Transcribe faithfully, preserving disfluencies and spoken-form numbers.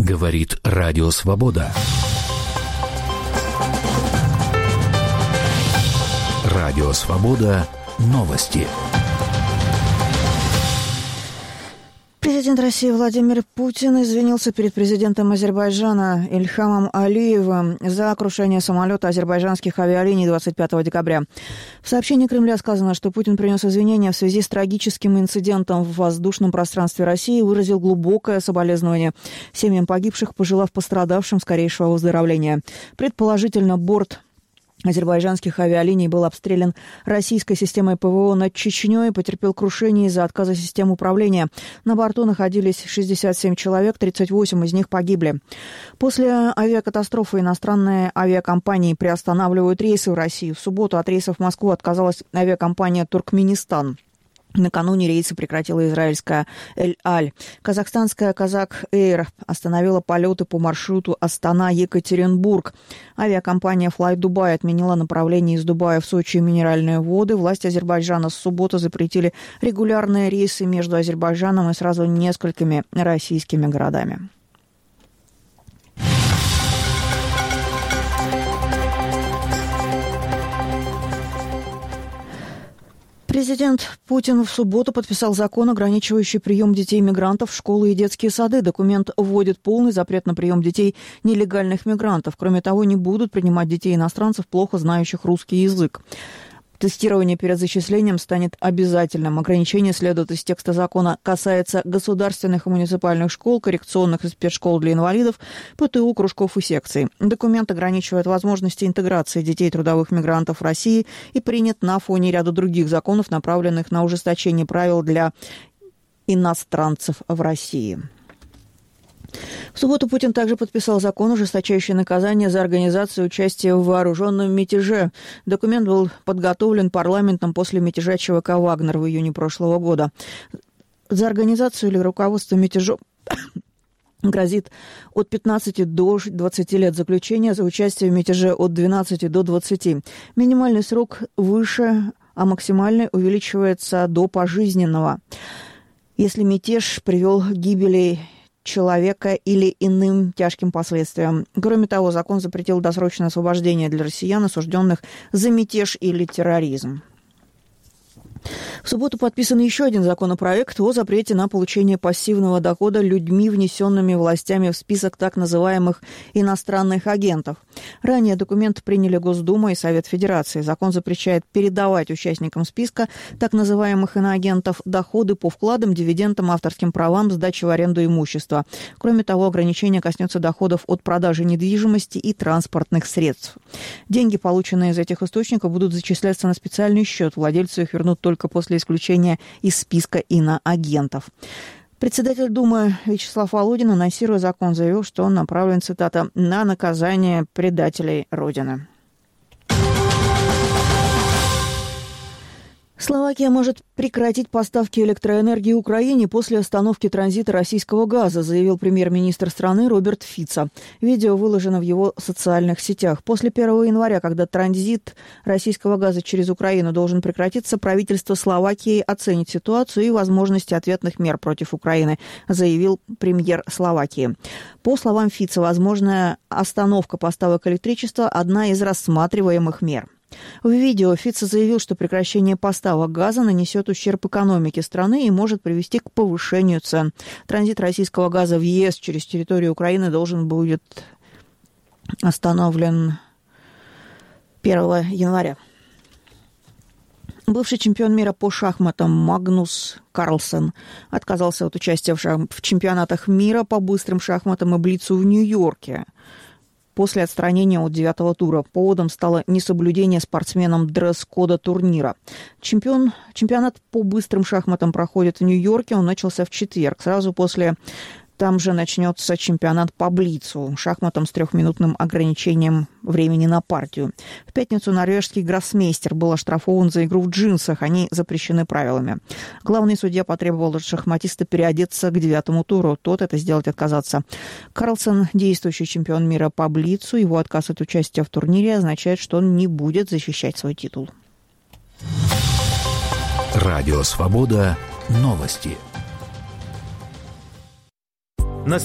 Говорит Радио Свобода. Радио Свобода. Новости. Президент России Владимир Путин извинился перед президентом Азербайджана Ильхамом Алиевым за крушение самолета азербайджанских авиалиний двадцать пятого декабря. В сообщении Кремля сказано, что Путин принес извинения в связи с трагическим инцидентом в воздушном пространстве России и выразил глубокое соболезнование семьям погибших, пожелав пострадавшим скорейшего выздоровления. Предположительно, борт азербайджанских авиалиний был обстрелян российской системой ПВО над Чечней и потерпел крушение из-за отказа систем управления. На борту находились шестьдесят семь человек, тридцать восемь из них погибли. После авиакатастрофы иностранные авиакомпании приостанавливают рейсы в Россию. В субботу от рейсов в Москву отказалась авиакомпания «Туркменистан». Накануне рейсы прекратила израильская «Эль-Аль». Казахстанская «Казак-Эйр» остановила полеты по маршруту Астана-Екатеринбург. Авиакомпания «Флай Дубай» отменила направление из Дубая в Сочи и Минеральные воды. Власти Азербайджана с субботы запретили регулярные рейсы между Азербайджаном и сразу несколькими российскими городами. Президент Путин в субботу подписал закон, ограничивающий прием детей-мигрантов в школы и детские сады. Документ вводит полный запрет на прием детей нелегальных мигрантов. Кроме того, не будут принимать детей-иностранцев, плохо знающих русский язык. Тестирование перед зачислением станет обязательным. Ограничение следует из текста закона, касается государственных и муниципальных школ, коррекционных и спецшкол для инвалидов, ПТУ, кружков и секций. Документ ограничивает возможности интеграции детей трудовых мигрантов в России и принят на фоне ряда других законов, направленных на ужесточение правил для иностранцев в России. В субботу Путин также подписал закон, ужесточающий наказание за организацию участия в вооруженном мятеже. Документ был подготовлен парламентом после мятежа ЧВК «Вагнер» в июне прошлого года. За организацию или руководство мятежом грозит от пятнадцати до двадцати лет заключения, за участие в мятеже от двенадцати до двадцати. Минимальный срок выше, а максимальный увеличивается до пожизненного, если мятеж привел к гибели человека или иным тяжким последствиям. Кроме того, закон запретил досрочное освобождение для россиян, осужденных за мятеж или терроризм. В субботу подписан еще один законопроект о запрете на получение пассивного дохода людьми, внесенными властями в список так называемых иностранных агентов. Ранее документ приняли Госдума и Совет Федерации. Закон запрещает передавать участникам списка так называемых иноагентов доходы по вкладам, дивидендам, авторским правам, сдаче в аренду имущества. Кроме того, ограничение коснется доходов от продажи недвижимости и транспортных средств. Деньги, полученные из этих источников, будут зачисляться на специальный счет. Владельцу их вернут только после исключения из списка иноагентов. Председатель Думы Вячеслав Володин, анонсируя закон, заявил, что он направлен, цитата, «на наказание предателей Родины». Словакия может прекратить поставки электроэнергии Украине после остановки транзита российского газа, заявил премьер-министр страны Роберт Фицо. Видео выложено в его социальных сетях. После первого января, когда транзит российского газа через Украину должен прекратиться, правительство Словакии оценит ситуацию и возможности ответных мер против Украины, заявил премьер Словакии. По словам Фицо, возможная остановка поставок электричества – одна из рассматриваемых мер. В видео Фицо заявил, что прекращение поставок газа нанесет ущерб экономике страны и может привести к повышению цен. Транзит российского газа в ЕС через территорию Украины должен будет остановлен первого января. Бывший чемпион мира по шахматам Магнус Карлсен отказался от участия в, шах... в чемпионатах мира по быстрым шахматам и блицу в Нью-Йорке после отстранения от девятого тура. Поводом стало несоблюдение спортсменам дресс-кода турнира. Чемпион, чемпионат по быстрым шахматам проходит в Нью-Йорке. Он начался в четверг. Сразу после там же начнется чемпионат по блицу, шахматам с трехминутным ограничением времени на партию. В пятницу норвежский гроссмейстер был оштрафован за игру в джинсах. Они запрещены правилами. Главный судья потребовал от шахматиста переодеться к девятому туру. Тот это сделать отказаться. Карлсен, действующий чемпион мира по блицу, его отказ от участия в турнире означает, что он не будет защищать свой титул. Радио Свобода. Новости.